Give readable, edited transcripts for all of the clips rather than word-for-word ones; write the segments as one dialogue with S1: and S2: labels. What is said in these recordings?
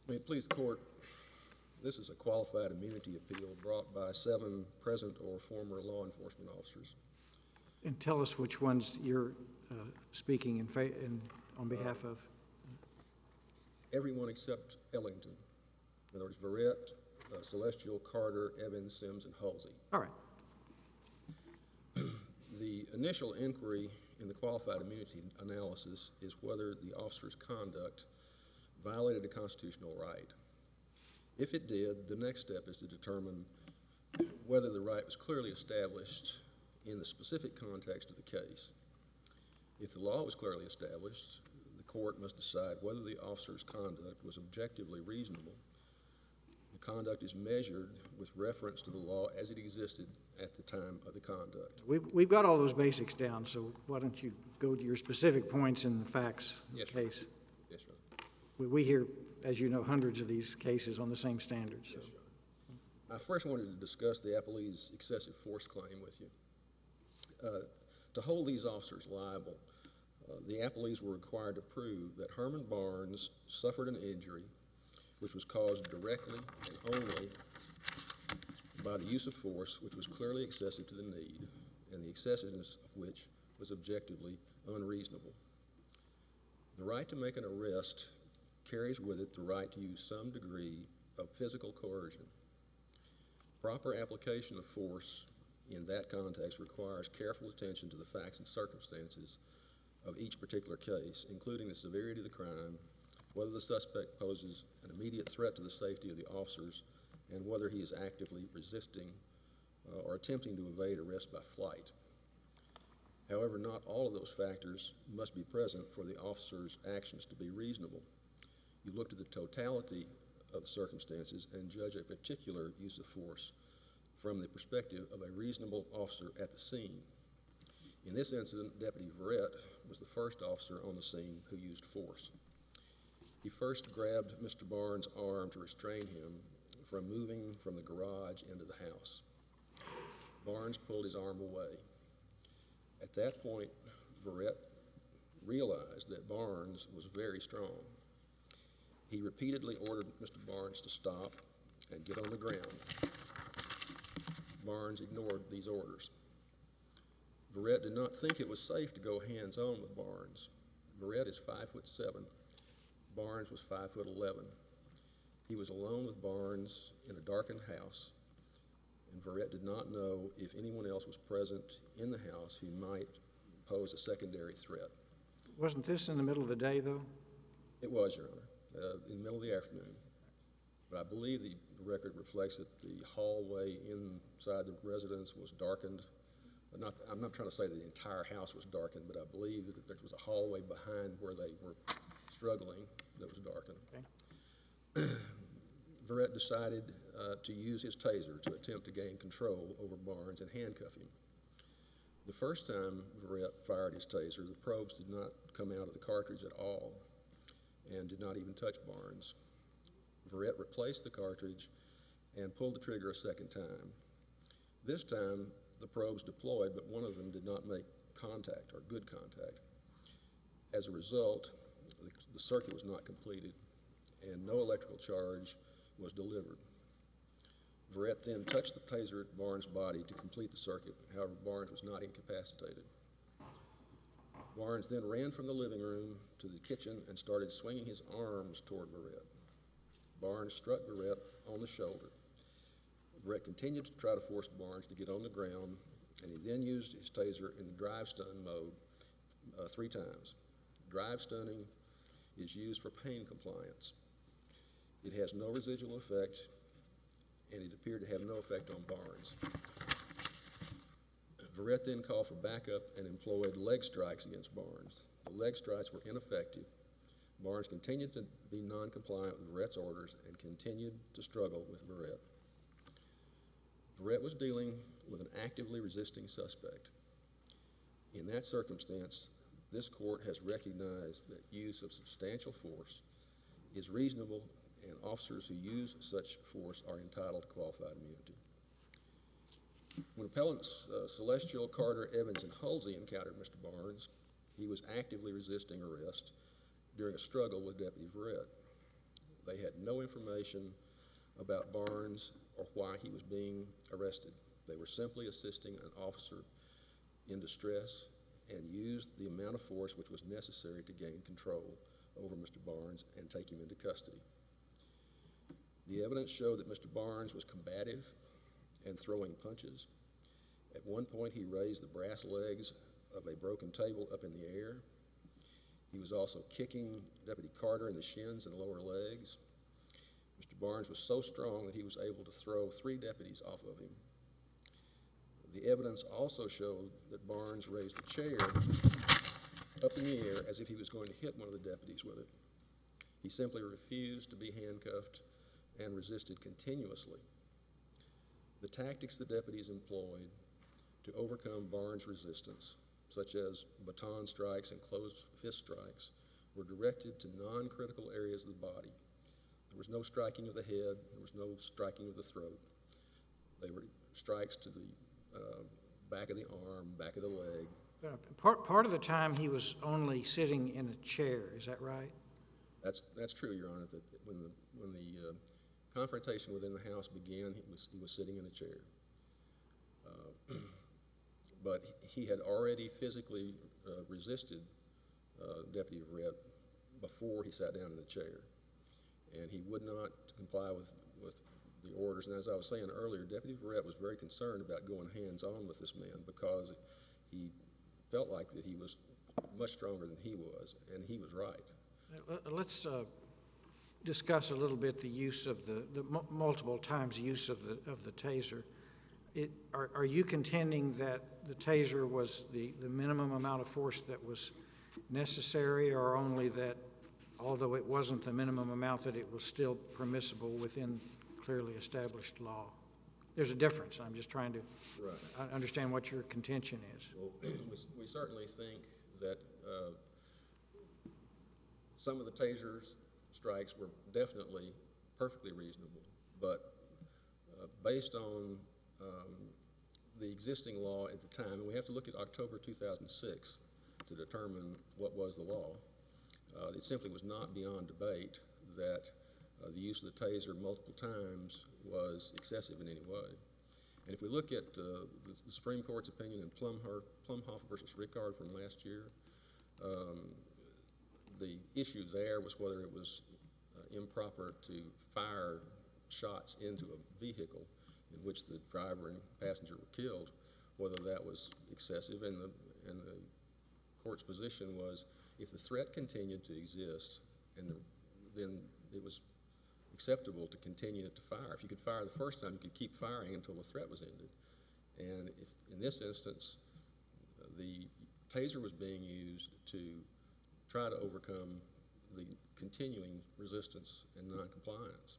S1: May it please the court, this is a qualified immunity appeal brought by 7 present or former law enforcement officers.
S2: And tell us which ones you're speaking on behalf of.
S1: Everyone except Ellington. In other words, Verrett, Celestial, Carter, Evans, Sims, and Halsey.
S2: All right.
S1: The initial inquiry in the qualified immunity analysis is whether the officer's conduct violated a constitutional right. If it did, the next step is to determine whether the right was clearly established in the specific context of the case. If the law was clearly established, the court must decide whether the officer's conduct was objectively reasonable. The conduct is measured with reference to the law as it existed at the time of the conduct.
S2: We've got all those basics down, so why don't you go to your specific points in the facts of the case?
S1: Yes, sir.
S2: We hear, as you know, hundreds of these cases on the same standards. So.
S1: Yes, sir. I first wanted to discuss the appellee's excessive force claim with you. To hold these officers liable, the appellees were required to prove that Herman Barnes suffered an injury which was caused directly and only by the use of force which was clearly excessive to the need, and the excessiveness of which was objectively unreasonable. The right to make an arrest carries with it the right to use some degree of physical coercion. Proper application of force in that context requires careful attention to the facts and circumstances of each particular case, including the severity of the crime, whether the suspect poses an immediate threat to the safety of the officers, and whether he is actively resisting or attempting to evade arrest by flight. However, not all of those factors must be present for the officer's actions to be reasonable. You look to the totality of the circumstances and judge a particular use of force from the perspective of a reasonable officer at the scene. In this incident, Deputy Verrett was the first officer on the scene who used force. He first grabbed Mr. Barnes' arm to restrain him from moving from the garage into the house. Barnes pulled his arm away. At that point, Verrett realized that Barnes was very strong. He repeatedly ordered Mr. Barnes to stop and get on the ground. Barnes ignored these orders. Verrett did not think it was safe to go hands-on with Barnes. Verrett is 5'7". Barnes was 5'11". He was alone with Barnes in a darkened house, and Verrett did not know if anyone else was present in the house who might pose a secondary threat.
S2: Wasn't this in the middle of the day, though?
S1: It was, Your Honor, in the middle of the afternoon. But I believe the record reflects that the hallway inside the residence was darkened. I'm not trying to say that the entire house was darkened, but I believe that there was a hallway behind where they were struggling that was darkened. Okay. Verrett decided to use his taser to attempt to gain control over Barnes and handcuff him. The first time Verrett fired his taser, the probes did not come out of the cartridge at all and did not even touch Barnes. Verrett replaced the cartridge and pulled the trigger a second time. This time, the probes deployed, but one of them did not make contact, or good contact. As a result, the circuit was not completed, and no electrical charge was delivered. Verrett then touched the taser at Barnes' body to complete the circuit. However, Barnes was not incapacitated. Barnes then ran from the living room to the kitchen and started swinging his arms toward Verrett. Barnes struck Verrett on the shoulder. Verrett continued to try to force Barnes to get on the ground, and he then used his taser in the drive stun mode 3 times. Drive stunning is used for pain compliance. It has no residual effect, and it appeared to have no effect on Barnes. Verrett then called for backup and employed leg strikes against Barnes. The leg strikes were ineffective. Barnes continued to be non-compliant with Verrett's orders and continued to struggle with Verrett. Verrett was dealing with an actively resisting suspect. In that circumstance, this court has recognized that use of substantial force is reasonable, and officers who use such force are entitled to qualified immunity. When appellants Celestial, Carter, Evans, and Halsey encountered Mr. Barnes, he was actively resisting arrest during a struggle with Deputy Verrett. They had no information about Barnes or why he was being arrested. They were simply assisting an officer in distress and used the amount of force which was necessary to gain control over Mr. Barnes and take him into custody. The evidence showed that Mr. Barnes was combative and throwing punches. At one point, he raised the brass legs of a broken table up in the air. He was also kicking Deputy Carter in the shins and lower legs. Mr. Barnes was so strong that he was able to throw 3 deputies off of him. The evidence also showed that Barnes raised a chair up in the air as if he was going to hit one of the deputies with it. He simply refused to be handcuffed and resisted continuously. The tactics the deputies employed to overcome Barnes' resistance, such as baton strikes and closed fist strikes, were directed to non-critical areas of the body. There was no striking of the head, there was no striking of the throat. They were strikes to the back of the arm, back of the leg.
S2: Part of the time he was only sitting in a chair, is that right?
S1: That's true, Your Honor. That when the confrontation within the house began, he was sitting in a chair. But he had already physically resisted Deputy Verrett before he sat down in the chair, and he would not comply with the orders. And as I was saying earlier, Deputy Verrett was very concerned about going hands-on with this man because he felt like that he was much stronger than he was, and he was right.
S2: Let's discuss a little bit the use of the multiple times use of the taser. Are you contending that the taser was the minimum amount of force that was necessary, or only that, although it wasn't the minimum amount, that it was still permissible within clearly established law? There's a difference. I'm just trying to understand what your contention is.
S1: Well, we certainly think that some of the taser strikes were definitely perfectly reasonable, but based on the existing law at the time, and we have to look at October 2006 to determine what was the law, it simply was not beyond debate that the use of the taser multiple times was excessive in any way. And if we look at the Supreme Court's opinion in Plumhoff versus Rickard from last year, the issue there was whether it was improper to fire shots into a vehicle in which the driver and passenger were killed, whether that was excessive. And the court's position was if the threat continued to exist, then it was acceptable to continue to fire. If you could fire the first time, you could keep firing until the threat was ended. And in this instance, the taser was being used to try to overcome the continuing resistance and noncompliance.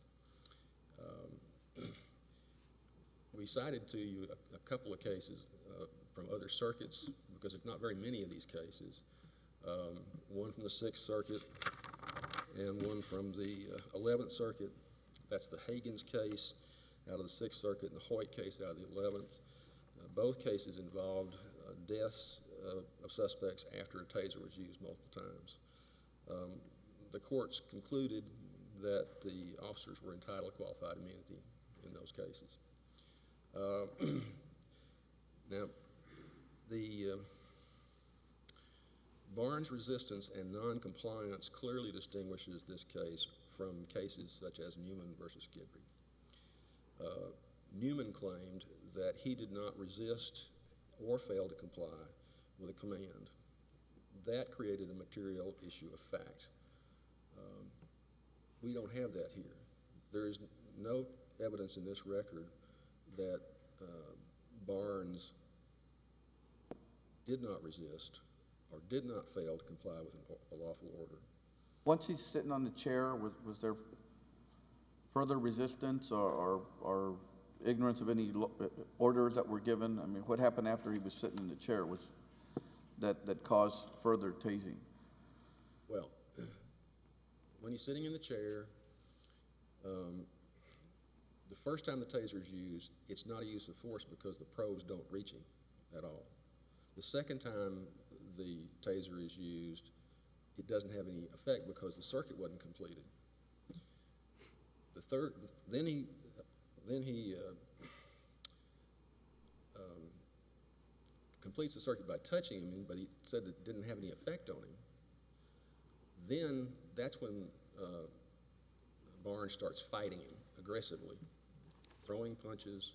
S1: We cited to you a couple of cases from other circuits, because there's not very many of these cases. One from the 6th Circuit and one from the 11th Circuit. That's the Hagens case out of the 6th Circuit and the Hoyt case out of the 11th. Both cases involved deaths of suspects after a taser was used multiple times. The courts concluded that the officers were entitled to qualified immunity in those cases. Now, the Barnes resistance and noncompliance clearly distinguishes this case from cases such as Newman versus Guidry. Newman claimed that he did not resist or fail to comply with a command. That created a material issue of fact. We don't have that here. There is no evidence in this record that Barnes did not resist or did not fail to comply with a lawful order.
S3: Once he's sitting on the chair, was there further resistance or ignorance of any orders that were given? I mean, what happened after he was sitting in the chair was that caused further tasing?
S1: Well, when he's sitting in the chair, the first time the taser is used, it's not a use of force because the probes don't reach him at all. The second time the taser is used, it doesn't have any effect because the circuit wasn't completed. then he completes the circuit by touching him, but he said it didn't have any effect on him. Then that's when Barnes starts fighting him aggressively, throwing punches,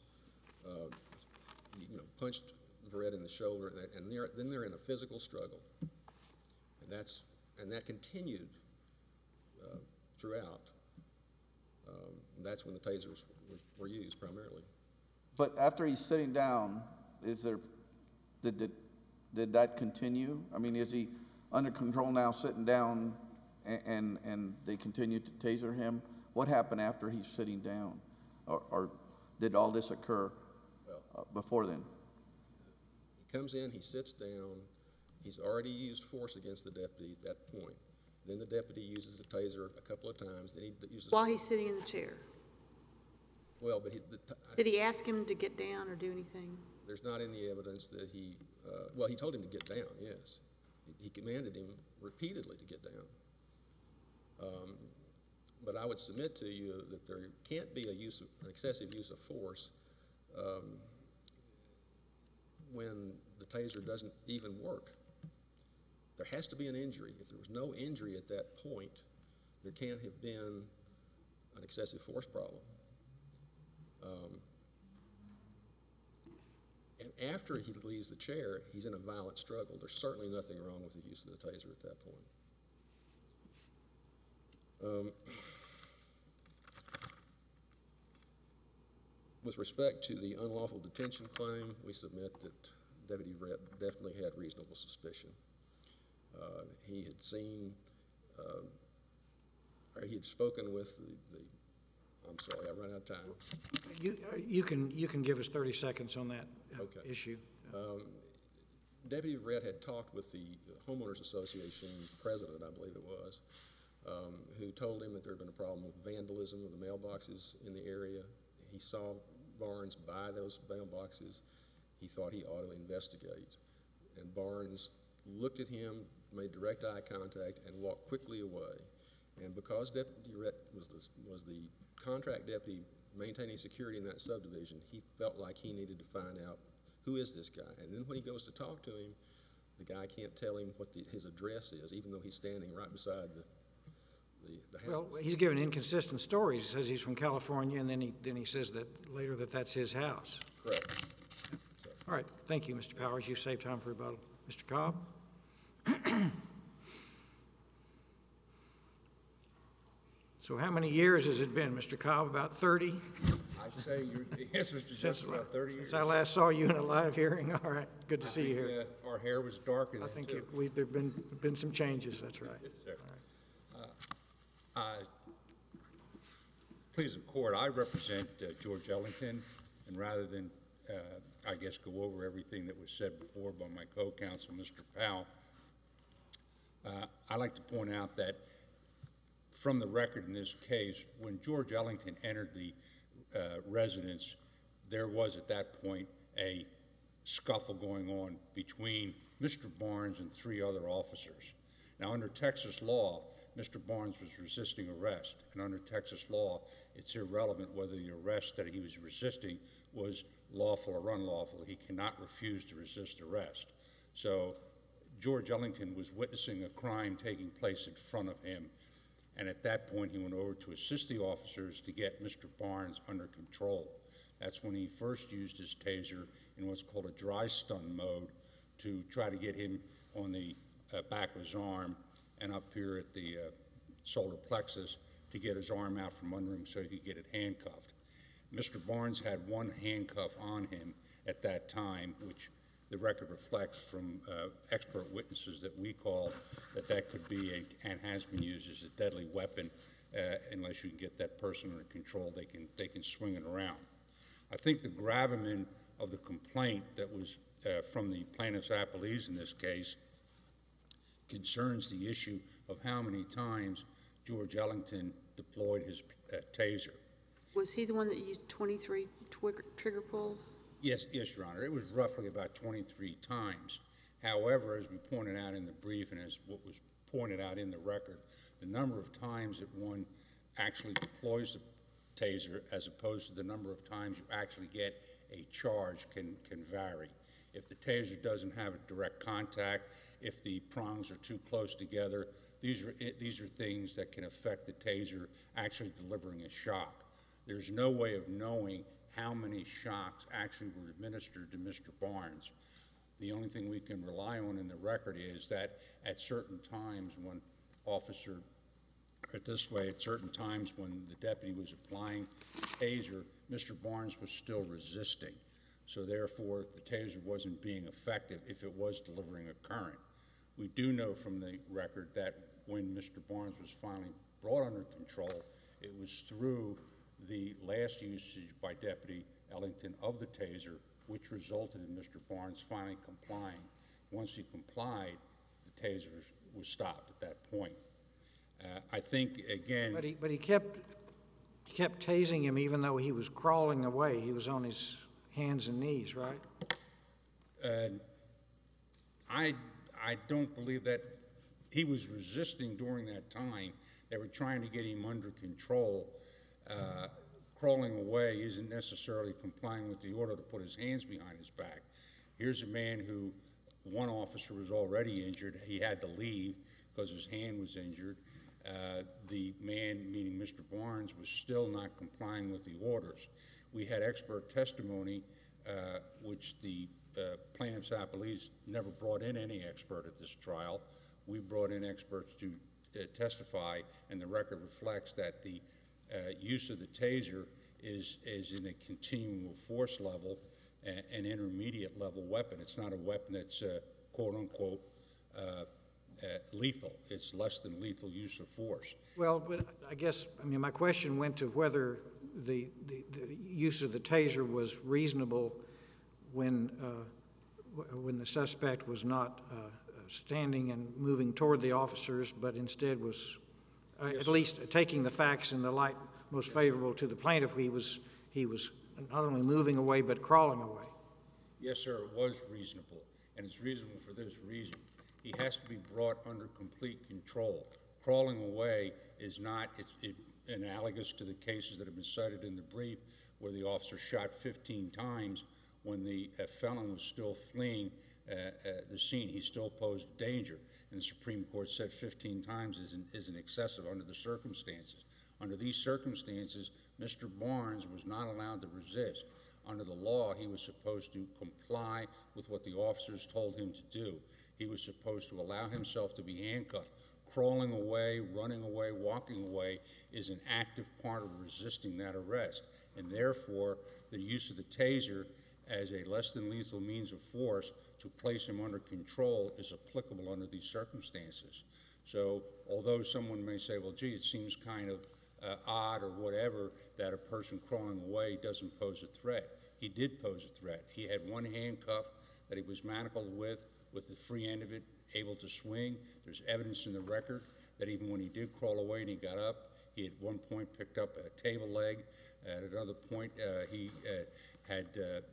S1: punched Verrett in the shoulder, and then they're in a physical struggle, and that continued throughout. That's when the tasers were used primarily.
S3: But after he's sitting down, did that continue? I mean, is he under control now, sitting down, and they continue to taser him? What happened after he's sitting down, or did all this occur before then?
S1: He comes in, he sits down. He's already used force against the deputy at that point. Then the deputy uses the taser a couple of times. Then he uses
S4: while he's sitting in the chair.
S1: Well, but
S4: did he ask him to get down or do anything?
S1: There's not any evidence that he. Well, he told him to get down. Yes, he commanded him repeatedly to get down. But I would submit to you that there can't be an excessive use of force when the taser doesn't even work. There has to be an injury. If there was no injury at that point, there can't have been an excessive force problem. And after he leaves the chair, he's in a violent struggle. There's certainly nothing wrong with the use of the taser at that point. With respect to the unlawful detention claim, we submit that Deputy Verrett definitely had reasonable suspicion. He had seen, or he had spoken with I'm sorry, I ran out of time.
S2: You can give us 30 seconds on that issue.
S1: Deputy Verrett had talked with the Homeowners Association president, I believe it was, who told him that there had been a problem with vandalism of the mailboxes in the area. He saw Barnes buy those mailboxes. He thought he ought to investigate. And Barnes looked at him, made direct eye contact, and walked quickly away. And because Deputy Verrett was the contract deputy maintaining security in that subdivision, he felt like he needed to find out who is this guy. And then when he goes to talk to him, the guy can't tell him what his address is, even though he's standing right beside the house.
S2: Well, he's given inconsistent stories. He says he's from California, and then he says that later that's his house.
S1: Correct. So.
S2: All right. Thank you, Mr. Powers. You saved time for rebuttal. Mr. Cobb? So how many years has it been, Mr. Cobb? About 30?
S5: I'd say yes, Mr. Justice, about 30 years.
S2: Since I last saw you in a live hearing. All right. Good to see you here.
S5: Our hair was darker then,
S2: I think
S5: too.
S2: there have been some changes. That's right.
S5: Yes, sir. Please, the court, I represent George Ellington, and rather than, I guess, go over everything that was said before by my co-counsel, Mr. Powell, I'd like to point out that from the record in this case, when George Ellington entered the residence, there was at that point a scuffle going on between Mr. Barnes and 3 other officers. Now, under Texas law, Mr. Barnes was resisting arrest, and under Texas law, it's irrelevant whether the arrest that he was resisting was lawful or unlawful. He cannot refuse to resist arrest. So George Ellington was witnessing a crime taking place in front of him, and at that point, he went over to assist the officers to get Mr. Barnes under control. That's when he first used his taser in what's called a dry stun mode to try to get him on the back of his arm and up here at the solar plexus to get his arm out from under him so he could get it handcuffed. Mr. Barnes had one handcuff on him at that time, which the record reflects from expert witnesses that we call that could be and has been used as a deadly weapon. Unless you can get that person under control, they can swing it around. I think the gravamen of the complaint that was from the plaintiff's appellees in this case concerns the issue of how many times George Ellington deployed his taser.
S4: Was he the one that used 23 trigger pulls?
S5: Yes, Your Honor. It was roughly about 23 times. However, as we pointed out in the brief and as what was pointed out in the record, the number of times that one actually deploys taser as opposed to the number of times you actually get a charge can vary. If the taser doesn't have a direct contact, if the prongs are too close together, these are things that can affect the taser actually delivering a shock. There's no way of knowing how many shocks actually were administered to Mr. Barnes. The only thing we can rely on in the record is that at certain times when at certain times when the deputy was applying the taser, Mr. Barnes was still resisting. So therefore, the taser wasn't being effective if it was delivering a current. We do know from the record that when Mr. Barnes was finally brought under control, it was through the last usage by Deputy Ellington of the taser, which resulted in Mr. Barnes finally complying. Once he complied, the taser was stopped at that point. I think, again...
S2: But he kept tasing him even though he was crawling away. He was on his hands and knees, right?
S5: I don't believe that he was resisting during that time. They were trying to get him under control. Crawling away isn't necessarily complying with the order to put his hands behind his back. Here's a man who, one officer was already injured. He had to leave because his hand was injured. The man, meaning Mr. Barnes, was still not complying with the orders. We had expert testimony, which the plaintiff's appellees never brought in any expert at this trial. We brought in experts to testify, and the record reflects that the use of the taser is in a continuum of force level, an intermediate level weapon. It's not a weapon that's quote unquote lethal. It's less than lethal use of force.
S2: Well, but I guess, my question went to whether the use of the taser was reasonable when the suspect was not standing and moving toward the officers, but instead was at least taking the facts in the light most favorable to the plaintiff. He was not only moving away but crawling away.
S5: Yes, sir, it was reasonable, and it's reasonable for this reason. He has to be brought under complete control. Crawling away is not analogous to the cases that have been cited in the brief where the officer shot 15 times when the felon was still fleeing the scene. He still posed a danger, and the Supreme Court said 15 times isn't excessive under the circumstances. Under these circumstances, Mr. Barnes was not allowed to resist. Under the law, he was supposed to comply with what the officers told him to do. He was supposed to allow himself to be handcuffed. Crawling away, running away, walking away is an active part of resisting that arrest, and therefore the use of the taser as a less than lethal means of force to place him under control is applicable under these circumstances. So although someone may say, well, gee, it seems kind of odd or whatever that a person crawling away doesn't pose a threat. He did pose a threat. He had one handcuff that he was manacled with the free end of it able to swing. There's evidence in the record that even when he did crawl away and he got up, he at one point picked up a table leg. At another point, he had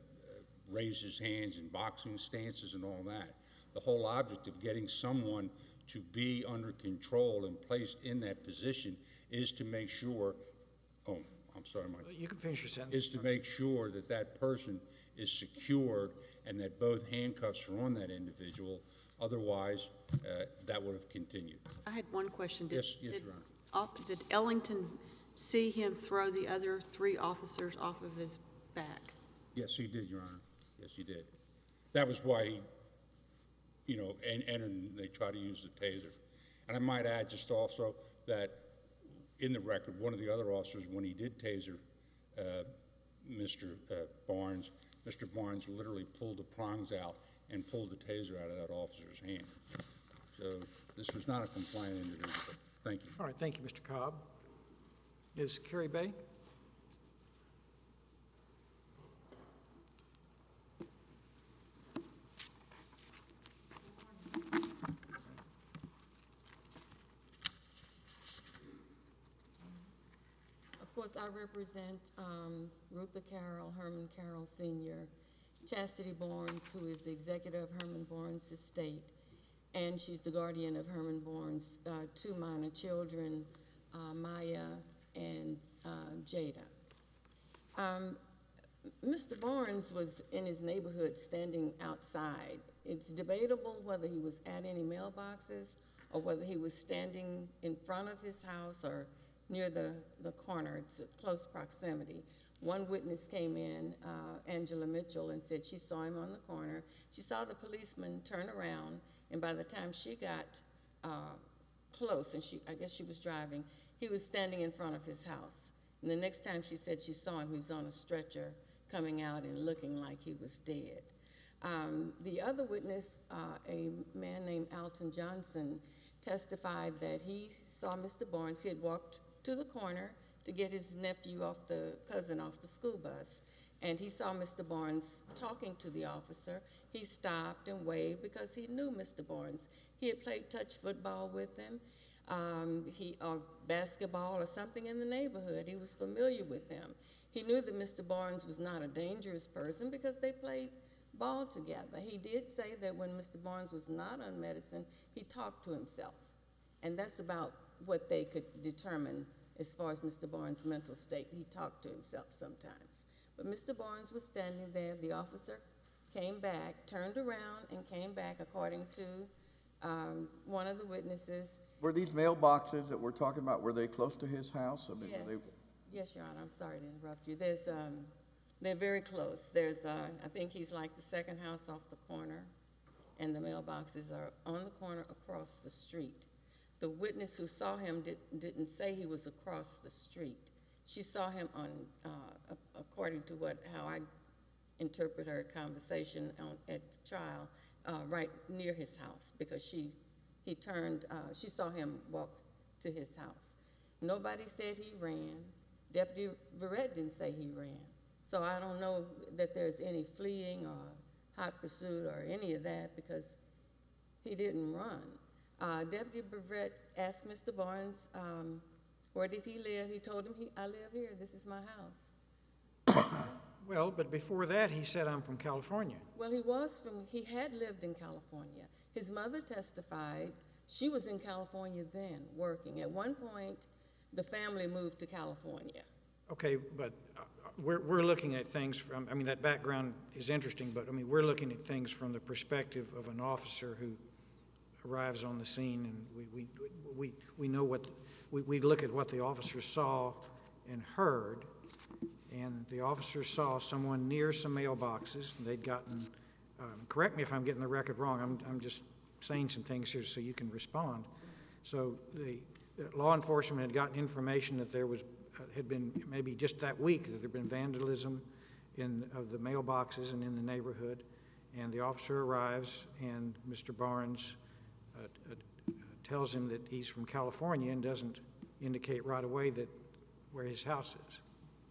S5: raised his hands in boxing stances and all that. The whole object of getting someone to be under control and placed in that position is to make sure, I'm sorry, Mike.
S2: You can finish your sentence.
S5: Is to make sure that that person is secured and that both handcuffs are on that individual. Otherwise, that would have continued.
S4: I had one question.
S5: Yes, Your Honor.
S4: Did Ellington see him throw the other 3 officers off of his back?
S5: Yes, he did, Your Honor. Yes, he did. That was why he, and they tried to use the taser. And I might add just also that in the record, one of the other officers, when he did taser Mr. Barnes literally pulled the prongs out and pulled the taser out of that officer's hand. So this was not a compliant individual. Thank you.
S2: All right, thank you, Mr. Cobb. Ms. Carrie Bay?
S6: Of course, I represent Ruther Carroll, Herman Carroll Sr., Chastity Barnes, who is the executive of Herman Barnes' estate, and she's the guardian of Herman Barnes' 2 minor children, Maya and Jada. Mr. Barnes was in his neighborhood standing outside. It's debatable whether he was at any mailboxes or whether he was standing in front of his house or near the corner. It's a close proximity. One witness came in, Angela Mitchell, and said she saw him on the corner. She saw the policeman turn around, and by the time she got close, and I guess she was driving, he was standing in front of his house. And the next time she said she saw him, he was on a stretcher coming out and looking like he was dead. The other witness, a man named Alton Johnson, testified that he saw Mr. Barnes. He had walked to the corner to get his cousin off the school bus, and he saw Mr. Barnes talking to the officer. He stopped and waved because he knew Mr. Barnes. He had played touch football with him, or basketball or something in the neighborhood. He was familiar with him. He knew that Mr. Barnes was not a dangerous person because they played ball together. He did say that when Mr. Barnes was not on medicine, he talked to himself. And that's about what they could determine as far as Mr. Barnes' mental state. He talked to himself sometimes. But Mr. Barnes was standing there. The officer came back, turned around, and came back, according to one of the witnesses.
S3: Were these mailboxes that we're talking about, were they close to his house? I mean,
S6: Yes.
S3: were they...
S6: Yes, Your Honor, I'm sorry to interrupt you. They're very close. I think he's like the second house off the corner, and the mailboxes are on the corner across the street. The witness who saw him didn't say he was across the street. She saw him on, according to how I interpret her conversation at the trial, right near his house, because she saw him walk to his house. Nobody said he ran. Deputy Verrett didn't say he ran. So I don't know that there's any fleeing or hot pursuit or any of that, because he didn't run. Deputy Verrett asked Mr. Barnes, where did he live? He told him, I live here. This is my house.
S2: Well, but before that, he said, I'm from California.
S6: Well, he had lived in California. His mother testified she was in California then, working. At one point, the family moved to California.
S2: Okay, but we're looking at things from, I mean, that background is interesting, but I mean, we're looking at things from the perspective of an officer who arrives on the scene, and we know what, we look at what the officer saw and heard, and the officer saw someone near some mailboxes, and they'd gotten, correct me if I'm getting the record wrong, I'm just saying some things here so you can respond. So the law enforcement had gotten information that there was, had been maybe just that week that there had been vandalism of the mailboxes and in the neighborhood, and the officer arrives, and Mr. Barnes tells him that he's from California and doesn't indicate right away that where his house is.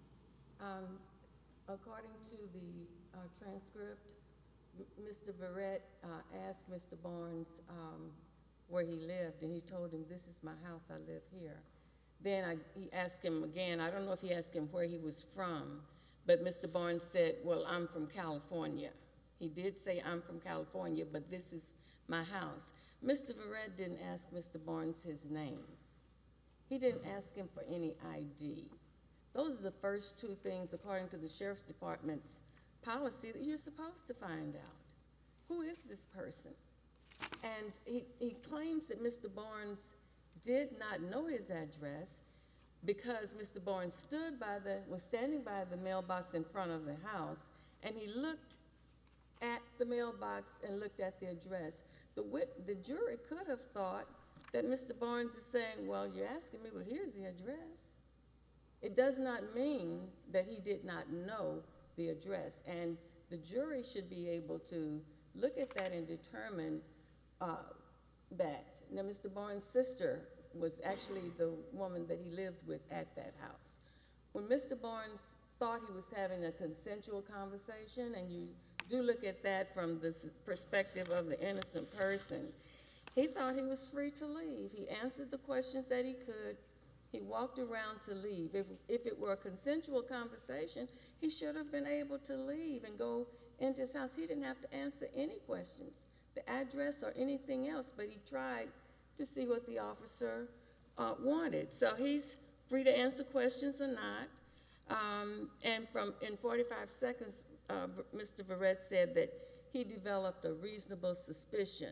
S6: According to the transcript, Mr. Verrett asked Mr. Barnes where he lived, and he told him, this is my house, I live here. Then he asked him again, I don't know if he asked him where he was from, but Mr. Barnes said, well, I'm from California. He did say, I'm from California, but this is my house. Mr. Verrett didn't ask Mr. Barnes his name. He didn't ask him for any ID. Those are the first two things, according to the Sheriff's Department's policy, that you're supposed to find out. Who is this person? And he claims that Mr. Barnes did not know his address because Mr. Barnes was standing by the mailbox in front of the house, and he looked at the mailbox and looked at the address. The jury could have thought that Mr. Barnes is saying, well, you're asking me, well, here's the address. It does not mean that he did not know the address, and the jury should be able to look at that and determine that. Now, Mr. Barnes' sister was actually the woman that he lived with at that house. When Mr. Barnes thought he was having a consensual conversation, and you do look at that from the perspective of the innocent person, he thought he was free to leave. He answered the questions that he could. He walked around to leave. If it were a consensual conversation, he should have been able to leave and go into his house. He didn't have to answer any questions, the address or anything else, but he tried to see what the officer wanted. So he's free to answer questions or not. And in 45 seconds, Mr. Verrett said that he developed a reasonable suspicion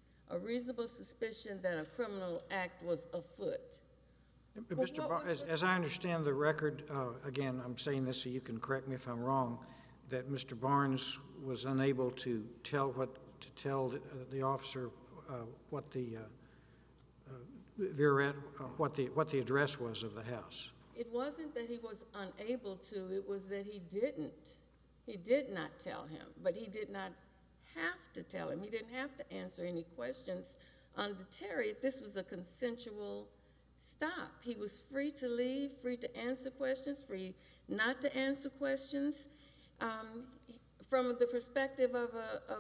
S6: that a criminal act was afoot.
S2: Mr.
S6: what
S2: Barnes,
S6: was
S2: as I understand the record, again, I'm saying this so you can correct me if I'm wrong, that Mr. Barnes was unable to tell the officer what the Verrett, what the address was of the house.
S6: It wasn't that he was unable to, it was that he didn't. He did not tell him, but he did not have to tell him. He didn't have to answer any questions under Terry. This was a consensual stop. He was free to leave, free to answer questions, free not to answer questions. From the perspective of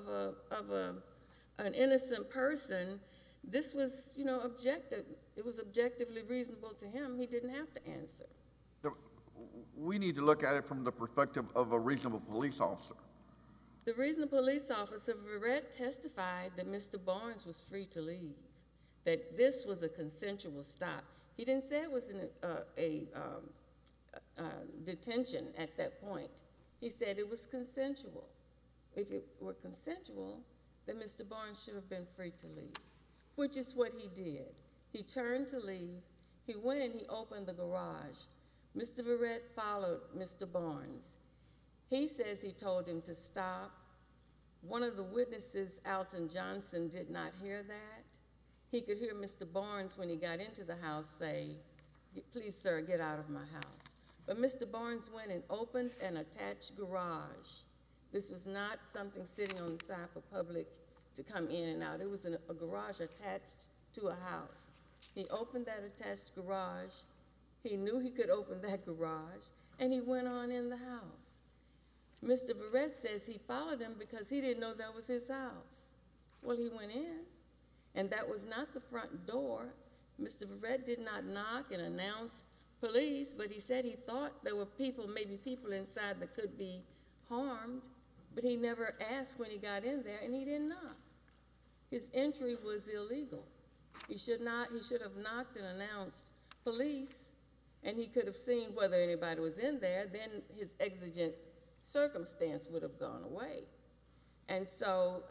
S6: an innocent person, this was, objective. It was objectively reasonable to him. He didn't have to answer.
S3: We need to look at it from the perspective of a reasonable police officer.
S6: The reasonable police officer, Verrett, testified that Mr. Barnes was free to leave, that this was a consensual stop. He didn't say it was a detention at that point. He said it was consensual. If it were consensual, then Mr. Barnes should have been free to leave, which is what he did. He turned to leave. He went and he opened the garage. Mr. Verrett followed Mr. Barnes. He says he told him to stop. One of the witnesses, Alton Johnson, did not hear that. He could hear Mr. Barnes when he got into the house say, "Please, sir, get out of my house." But Mr. Barnes went and opened an attached garage. This was not something sitting on the side for public to come in and out. It was a garage attached to a house. He opened that attached garage. He knew he could open that garage, and he went on in the house. Mr. Verrett says he followed him because he didn't know that was his house. Well, he went in, and that was not the front door. Mr. Verrett did not knock and announce police, but he said he thought there were people, maybe people inside that could be harmed, but he never asked when he got in there, and he didn't knock. His entry was illegal. He should have knocked and announced police, and he could have seen whether anybody was in there. Then his exigent circumstance would have gone away. And so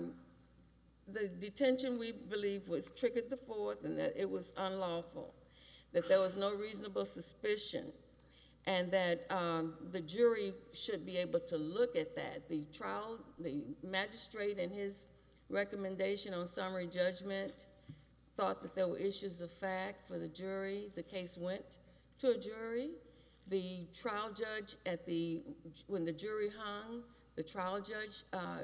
S6: the detention, we believe, was triggered the fourth, and that it was unlawful, that there was no reasonable suspicion, and that the jury should be able to look at that. The magistrate in his recommendation on summary judgment thought that there were issues of fact for the jury. The case went to a jury. The trial judge when the jury hung, the trial judge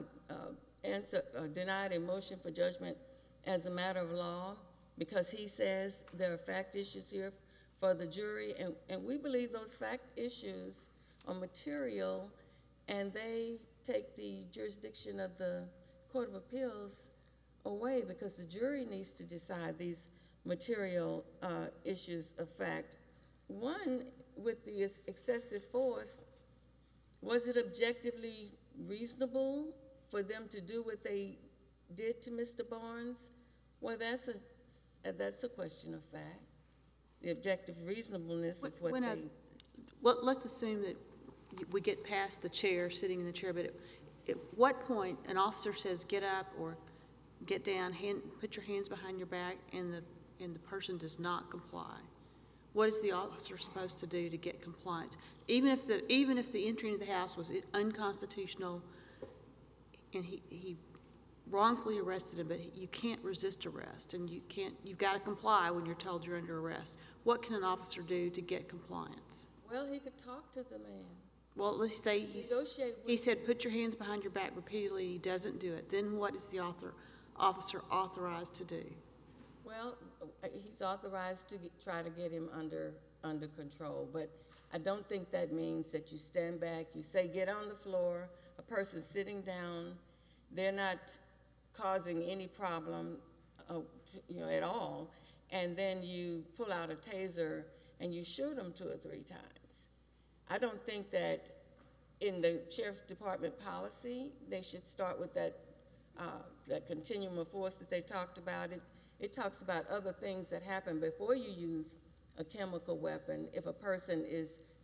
S6: denied a motion for judgment as a matter of law because he says there are fact issues here for the jury, and we believe those fact issues are material, and they take the jurisdiction of the Court of Appeals away because the jury needs to decide these material issues of fact. One, with the excessive force, was it objectively reasonable for them to do what they did to Mr. Barnes? Well, that's a question of fact, the objective reasonableness of what they...
S4: Well, let's assume that we get past the chair, sitting in the chair, but at what point an officer says, get up or get down, put your hands behind your back, and the person does not comply? What is the officer supposed to do to get compliance? Even if the entry into the house was unconstitutional and he wrongfully arrested him, but you can't resist arrest, and you've got to comply when you're told you're under arrest. What can an officer do to get compliance?
S6: Well, he could talk to the man.
S4: Well, let's say he said, put your hands behind your back repeatedly, he doesn't do it. Then what is the officer authorized to do?
S6: Well, he's authorized to try to get him under control, but I don't think that means that you stand back, you say, get on the floor, a person sitting down, they're not causing any problem at all, and then you pull out a taser and you shoot them 2 or 3 times. I don't think that in the Sheriff's Department policy, they should start with that continuum of force that they talked about. It talks about other things that happen before you use a chemical weapon if a person is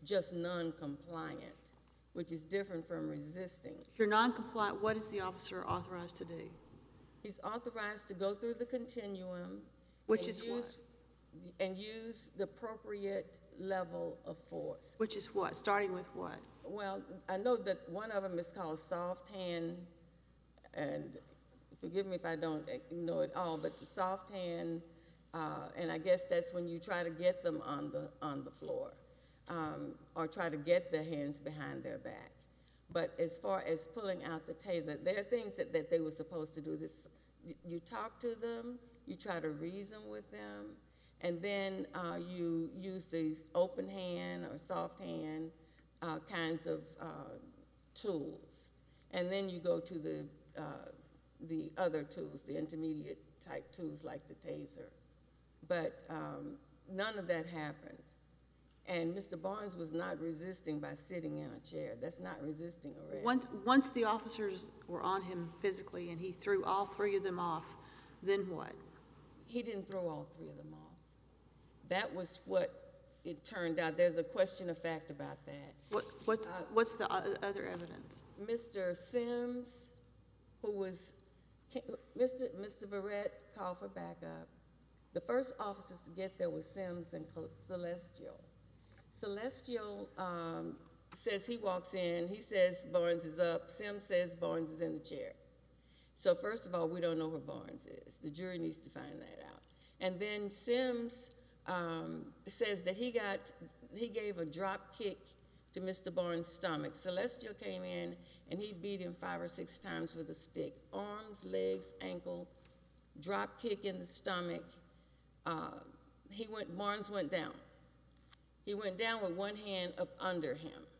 S6: just non-compliant, which is different from resisting.
S4: If you're non-compliant, what is the officer authorized to do?
S6: He's authorized to go through the continuum.
S4: Which
S6: and
S4: is
S6: use- And use the appropriate level of force.
S4: Which is what? Starting with what?
S6: Well, I know that one of them is called soft hand, and forgive me if I don't know it all, but the soft hand, and I guess that's when you try to get them on the floor, or try to get their hands behind their back. But as far as pulling out the taser, there are things that they were supposed to do. This, you talk to them, you try to reason with them, and then you use the open hand or soft hand kinds of tools. And then you go to the other tools, the intermediate type tools like the taser. But none of that happened. And Mr. Barnes was not resisting by sitting in a chair. That's not resisting arrest.
S4: Once the officers were on him physically and he threw all three of them off, then what?
S6: He didn't throw all three of them off. That was what it turned out. There's a question of fact about that.
S4: What's the other evidence?
S6: Mr. Sims, who was, Mr. Verrett called for backup. The first officers to get there was Sims and Celestial. Celestial says he walks in, he says Barnes is up, Sims says Barnes is in the chair. So first of all, we don't know where Barnes is. The jury needs to find that out. And then Sims says that he gave a drop kick to Mr. Barnes' stomach. Celestial came in and he beat him 5 or 6 times with a stick. Arms, legs, ankle, drop kick in the stomach. Barnes went down. He went down with one hand up under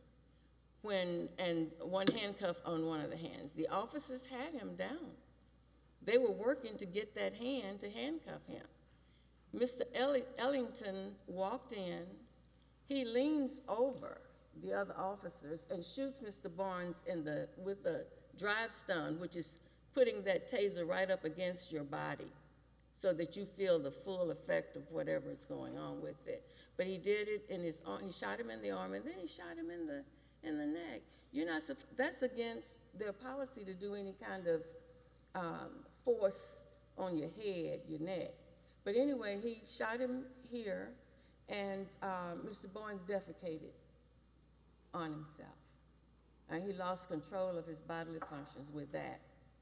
S6: him, and one handcuff on one of the hands. The officers had him down. They were working to get that hand to handcuff him. Mr. Ellington walked in. He leans over the other officers and shoots Mr. Barnes with a drive stun, which is putting that taser right up against your body so that you feel the full effect of whatever is going on with it. But he did it in his arm. He shot him in the arm, and then he shot him in the neck. That's against their policy to do any kind of force on your head, your neck. But anyway, he shot him here, and Mr. Barnes defecated on himself. And he lost control of his bodily functions with that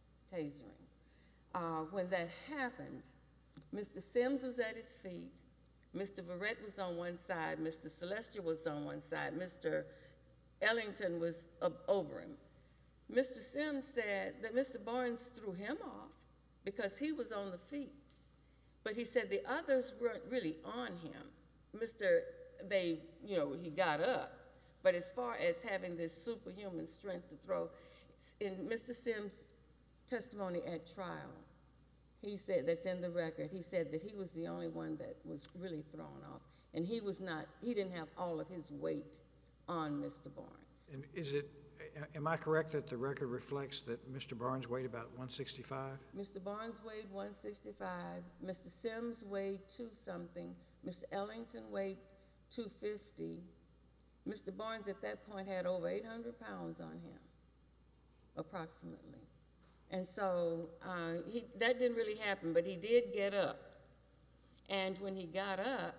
S6: tasering. When that happened, Mr. Sims was at his feet. Mr. Verrett was on one side. Mr. Celestial was on one side. Mr. Ellington was over him. Mr. Sims said that Mr. Barnes threw him off because he was on the feet. But he said the others weren't really on him. He got up. But as far as having this superhuman strength to throw, in Mr. Sims' testimony at trial, he said, that's in the record, he said that he was the only one that was really thrown off. And he didn't have all of his weight on Mr. Barnes.
S2: And am I correct that the record reflects that Mr. Barnes weighed about 165?
S6: Mr. Barnes weighed 165. Mr. Sims weighed 2-something. Mr. Ellington weighed 250. Mr. Barnes at that point had over 800 pounds on him, approximately. And so that didn't really happen, but he did get up. And when he got up,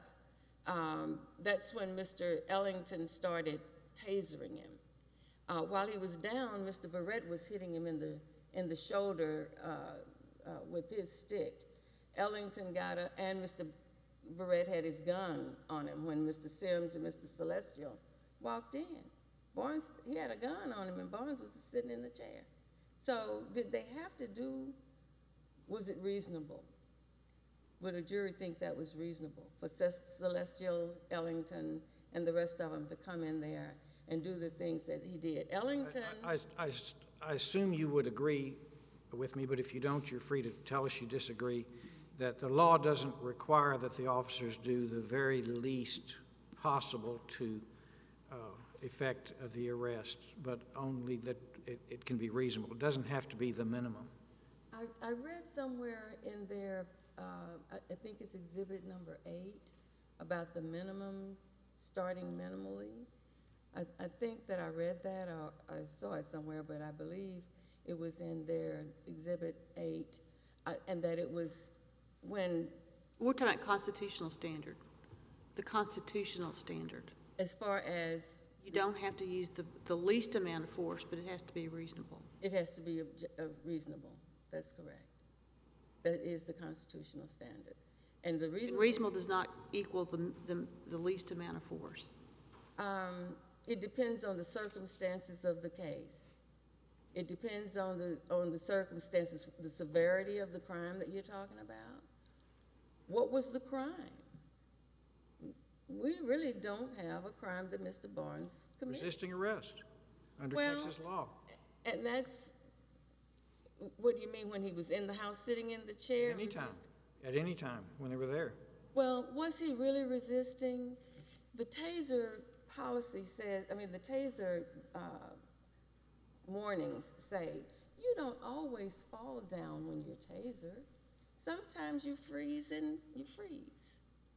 S6: that's when Mr. Ellington started tasering him. While he was down, Mr. Verrett was hitting him in the shoulder with his stick. Ellington got up, and Mr. Verrett had his gun on him when Mr. Sims and Mr. Celestial walked in. Barnes, he had a gun on him, and Barnes was sitting in the chair. So did they have to was it reasonable? Would a jury think that was reasonable for Celestial, Ellington, and the rest of them to come in there and do the things that he did? Ellington...
S2: I assume you would agree with me, but if you don't, you're free to tell us you disagree, that the law doesn't require that the officers do the very least possible to effect the arrest, but only that it can be reasonable. It doesn't have to be the minimum.
S6: I read somewhere in there, I think it's exhibit number 8, about the minimum, starting minimally. I think that I read that, or I saw it somewhere, but I believe it was in their Exhibit 8, and that it was when,
S4: We're talking about constitutional standard, the constitutional standard.
S6: as far as,
S4: You don't have to use the least amount of force, but it has to be reasonable.
S6: it has to be reasonable. That's correct. That is the constitutional standard. And the
S4: And
S6: reason,
S4: reasonable does not equal the least amount of force.
S6: it depends on the circumstances of the case. It depends on the circumstances, the severity of the crime that you're talking about. What was the crime? We really don't have a crime that Mr. Barnes committed.
S2: Resisting arrest under
S6: Well,
S2: Texas law.
S6: And that's, what do you mean, when he was in the house sitting in the chair?
S2: Anytime, at any time, when they were there.
S6: Well, was he really resisting? The taser policy says, I mean, the taser warnings say, you don't always fall down when you're tasered. Sometimes you freeze and you freeze.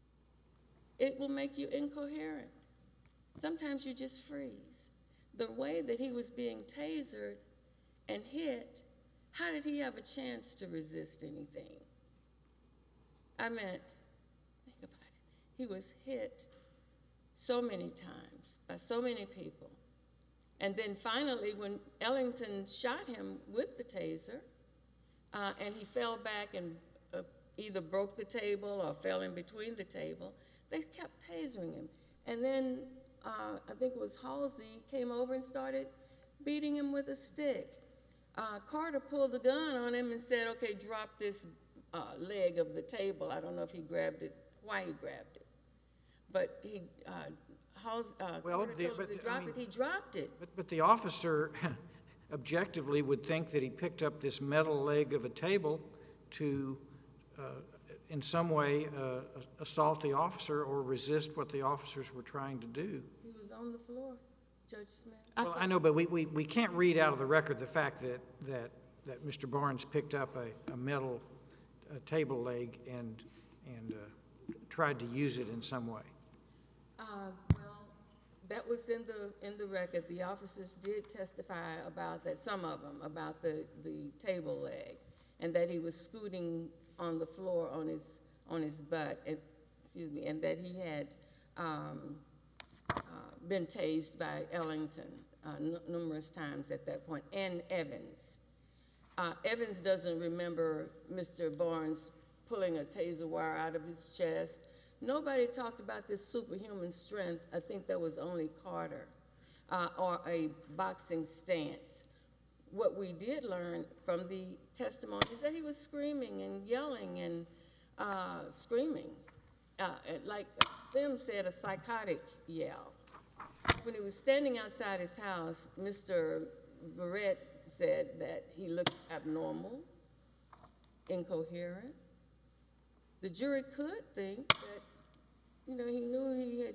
S6: It will make you incoherent. Sometimes you just freeze. The way that he was being tasered and hit, how did he have a chance to resist anything? I meant, think about it. He was hit so many times by so many people. And then finally, when Ellington shot him with the taser, and he fell back and either broke the table or fell in between the table, they kept tasering him. And then I think it was Halsey came over and started beating him with a stick. Carter pulled the gun on him and said, okay, drop this leg of the table. I don't know if he grabbed it, why he grabbed it. But he, Carter told him to drop it, he dropped it.
S2: But the officer objectively would think that he picked up this metal leg of a table to, in some way, assault the officer or resist what the officers were trying to do.
S6: He was on the floor, Judge Smith.
S2: Well, I know, but we can't read out of the record the fact that Mr. Barnes picked up a metal table leg and tried to use it in some way.
S6: Well, that was in the record. The officers did testify about that, some of them, about the table leg, and that he was scooting on the floor on his butt, and that he had been tased by Ellington numerous times at that point, and Evans. Evans doesn't remember Mr. Barnes pulling a taser wire out of his chest. Nobody talked about this superhuman strength. I think that was only Carter, or a boxing stance. What we did learn from the testimony is that he was screaming and yelling and screaming, like Sim said, a psychotic yell. When he was standing outside his house, Mr. Barrett said that he looked abnormal, incoherent. The jury could think that, you know, he knew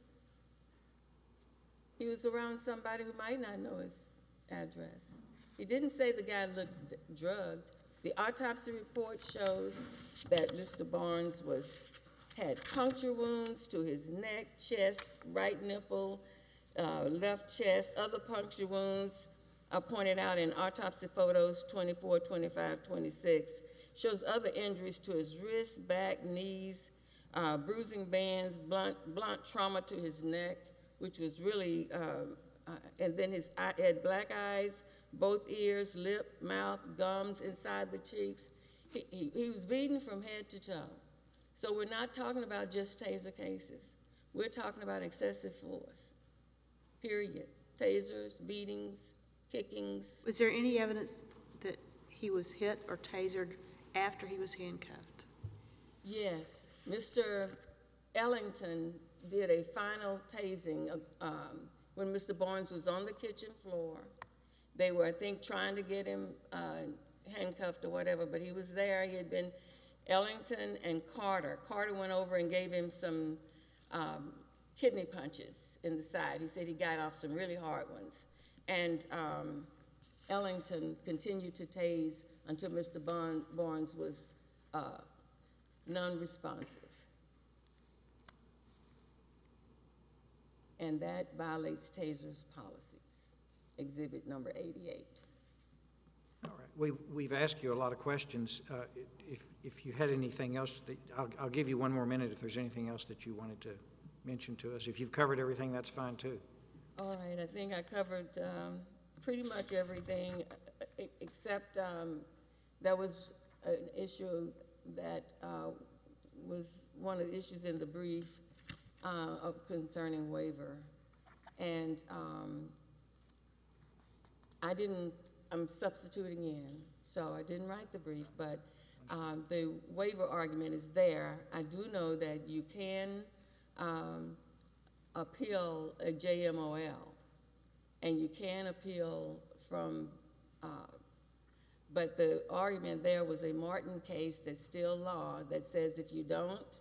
S6: he was around somebody who might not know his address. He didn't say the guy looked drugged. The autopsy report shows that Mr. Barnes had puncture wounds to his neck, chest, right nipple, left chest. Other puncture wounds are pointed out in autopsy photos 24, 25, 26. Shows other injuries to his wrists, back, knees, bruising bands, blunt trauma to his neck, which was really, and then he had black eyes, both ears, lip, mouth, gums inside the cheeks. He was beaten from head to toe. So we're not talking about just taser cases. We're talking about excessive force, period. Tasers, beatings, kickings.
S4: Was there any evidence that he was hit or tasered after he was handcuffed?
S6: Yes, Mr. Ellington did a final tasing when Mr. Barnes was on the kitchen floor. They were, I think, trying to get him handcuffed or whatever, but he was there. He had been Ellington and Carter. Carter went over and gave him some kidney punches in the side. He said he got off some really hard ones. And Ellington continued to tase until Mr. Barnes was non-responsive. and that violates TASER's policies, exhibit number 88.
S2: All right, we've asked you a lot of questions. If you had anything else, I'll give you one more minute if there's anything else that you wanted to mention to us. If you've covered everything, that's fine too.
S6: All right, I think I covered pretty much everything, except there was an issue that was one of the issues in the brief of concerning waiver. And I'm substituting in, so I didn't write the brief, but the waiver argument is there. I do know that you can appeal a JMOL, and you can appeal from, but the argument there was a Martin case that's still law that says if you don't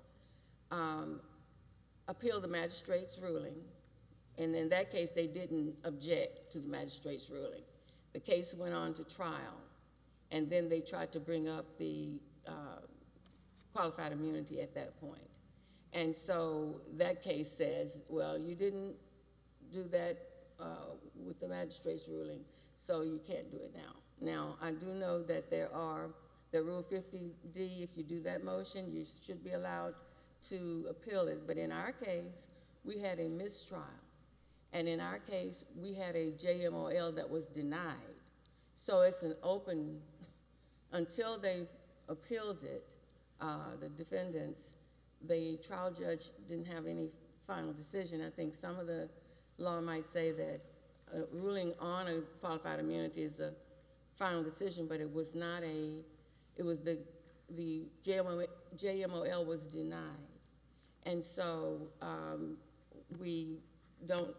S6: appeal the magistrate's ruling, and in that case they didn't object to the magistrate's ruling. The case went on to trial, and then they tried to bring up the qualified immunity at that point. And so that case says, well, you didn't do that with the magistrate's ruling, so you can't do it now. Now, I do know that the Rule 50D, if you do that motion, you should be allowed to appeal it. But in our case, we had a mistrial. And in our case, we had a JMOL that was denied. So it's an open, until they appealed it, the defendants, the trial judge didn't have any final decision. I think some of the law might say that ruling on a qualified immunity is a final decision, but it was not it was the JMOL was denied. And so we don't,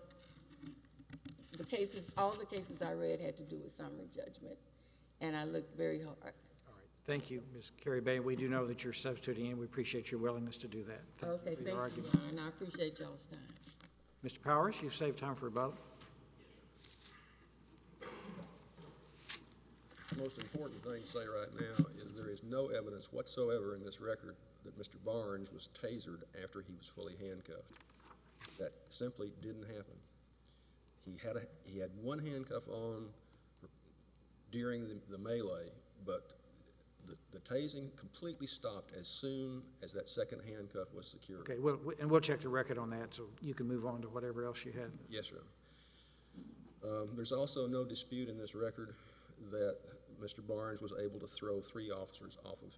S6: all the cases I read had to do with summary judgment, and I looked very hard.
S2: All right, thank you, Ms. Carrie Bay. We do know that you're substituting in. We appreciate your willingness to do that.
S6: Okay,
S2: for your
S6: thank you,
S2: argument.
S6: and I appreciate y'all's time.
S2: Mr. Powers, you've saved time for rebuttal.
S1: The most important thing to say right now is there is no evidence whatsoever in this record that Mr. Barnes was tasered after he was fully handcuffed. That simply didn't happen. He had one handcuff on during the melee, but the tasing completely stopped as soon as that second handcuff was secured.
S2: Okay, we'll check the record on that so you can move on to whatever else you had.
S1: Yes, sir. There's also no dispute in this record that Mr. Barnes was able to throw 3 officers off of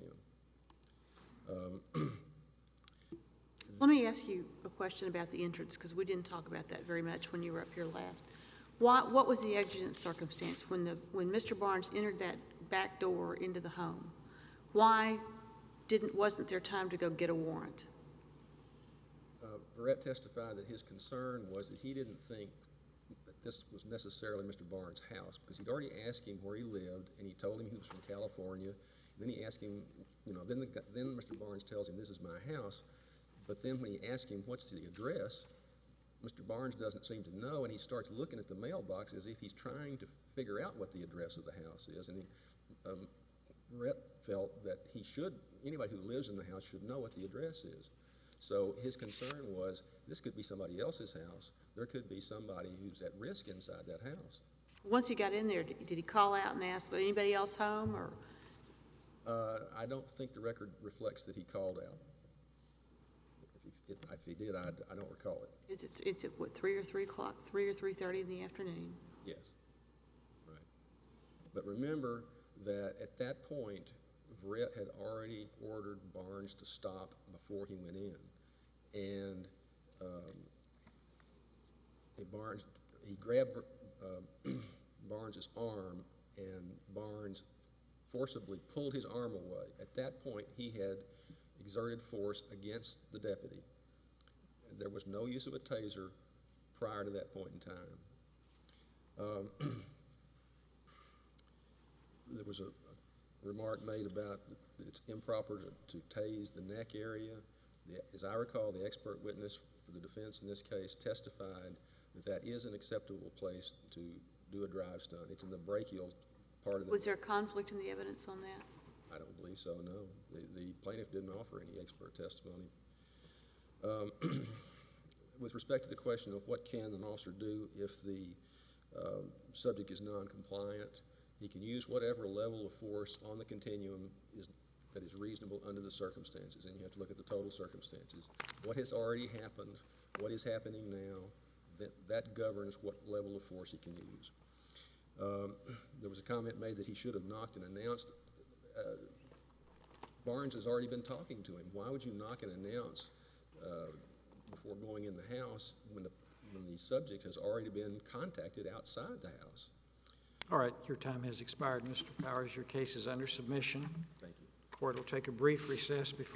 S1: him.
S4: Let me ask you a question about the entrance, because we didn't talk about that very much when you were up here last. What was the exigent circumstance when Mr. Barnes entered that back door into the home? Why wasn't there time to go get a warrant?
S1: Verrett testified that his concern was that he didn't think that this was necessarily Mr. Barnes' house, because he'd already asked him where he lived, and he told him he was from California. And then he asked him, then Mr. Barnes tells him, this is my house. But then when he asked him, what's the address, Mr. Barnes doesn't seem to know, and he starts looking at the mailbox as if he's trying to figure out what the address of the house is. And Verrett felt that anybody who lives in the house should know what the address is. So his concern was, this could be somebody else's house. There could be somebody who's at risk inside that house.
S4: Once he got in there, did he call out and ask, is anybody else home? Or?
S1: I don't think the record reflects that he called out. If he did, I don't recall it.
S4: It's at what, 3 or 3 o'clock, 3 or 3:30 in the afternoon?
S1: Yes, right. But remember that at that point, Verrett had already ordered Barnes to stop before he went in. And he grabbed Barnes's arm, and Barnes forcibly pulled his arm away. At that point, he had exerted force against the deputy. There was no use of a taser prior to that point in time. There was a remark made about that it's improper to tase the neck area. As I recall, the expert witness for the defense in this case testified that that is an acceptable place to do a drive stunt. It's in the brachial part of the neck.
S4: Was there conflict in the evidence on that?
S1: I don't believe so, no. The plaintiff didn't offer any expert testimony. with respect to the question of what can an officer do if the subject is non-compliant, he can use whatever level of force on the continuum that is reasonable under the circumstances, and you have to look at the total circumstances. What has already happened, what is happening now, that governs what level of force he can use. There was a comment made that he should have knocked and announced. Barnes has already been talking to him. Why would you knock and announce before going in the house when the subject has already been contacted outside the house?
S2: All right, your time has expired, Mr. Powers. Your case is under submission.
S1: Thank you.
S2: Court will take a brief recess before